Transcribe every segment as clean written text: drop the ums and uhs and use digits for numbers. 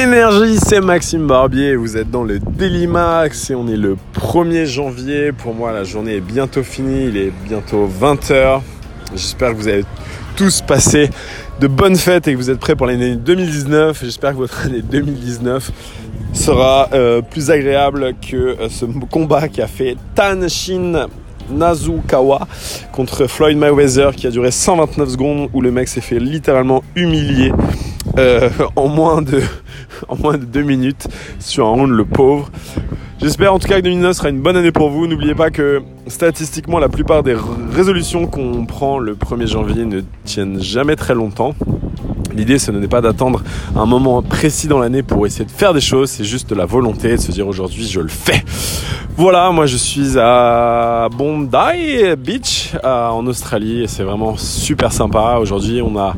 Énergie, c'est Maxime Barbier, vous êtes dans le Daily Max et on est le 1er janvier. Pour moi, la journée est bientôt finie, il est bientôt 20h. J'espère que vous avez tous passé de bonnes fêtes et que vous êtes prêts pour l'année 2019. J'espère que votre année 2019 sera plus agréable que ce combat qui a fait Tanshin Nasukawa contre Floyd Mayweather, qui a duré 129 secondes, où le mec s'est fait littéralement humilier en moins de 2 minutes sur un round, le pauvre. J'espère en tout cas que 2019 sera une bonne année pour vous. N'oubliez pas que statistiquement, la plupart des résolutions qu'on prend le 1er janvier ne tiennent jamais très longtemps. L'idée, ce n'est pas d'attendre un moment précis dans l'année pour essayer de faire des choses, c'est juste de la volonté de se dire aujourd'hui je le fais. Voilà, moi je suis à Bondi Beach en Australie et c'est vraiment super sympa. Aujourd'hui, on a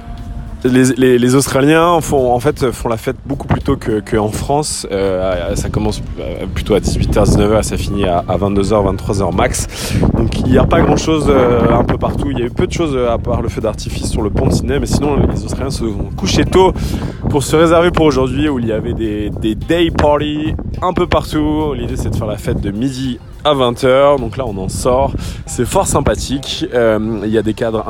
les Australiens font la fête beaucoup plus tôt qu'en France. Ça commence plutôt à 18h, 19h, ça finit à 22h, 23h max. Donc il n'y a pas grand chose un peu partout. Il y a eu peu de choses à part le feu d'artifice sur le pont de Sydney, mais sinon les Australiens se sont couchés tôt pour se réserver pour aujourd'hui, où il y avait des day parties un peu partout. L'idée, c'est de faire la fête de midi à 20h, donc là on en sort, c'est fort sympathique, il y a des cadres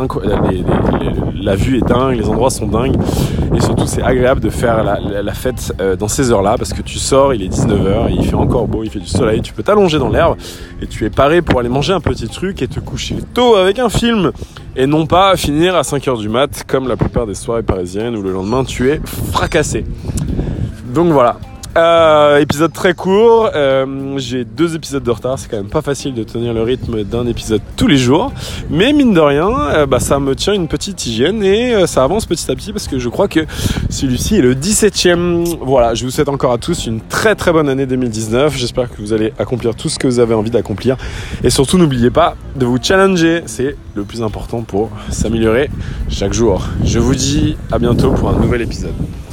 la vue est dingue, les endroits sont dingues et surtout c'est agréable de faire la fête dans ces heures là, parce que tu sors, il est 19h et il fait encore beau, il fait du soleil, tu peux t'allonger dans l'herbe et tu es paré pour aller manger un petit truc et te coucher tôt avec un film et non pas finir à 5h du mat comme la plupart des soirées parisiennes où le lendemain tu es fracassé. Donc voilà. Épisode très court, j'ai 2 épisodes de retard, c'est quand même pas facile de tenir le rythme d'un épisode tous les jours, mais mine de rien, ça me tient une petite hygiène et ça avance petit à petit parce que je crois que celui-ci est le 17e. Voilà, je vous souhaite encore à tous une très très bonne année 2019, j'espère que vous allez accomplir tout ce que vous avez envie d'accomplir et surtout n'oubliez pas de vous challenger, c'est le plus important pour s'améliorer chaque jour. Je vous dis à bientôt pour un nouvel épisode.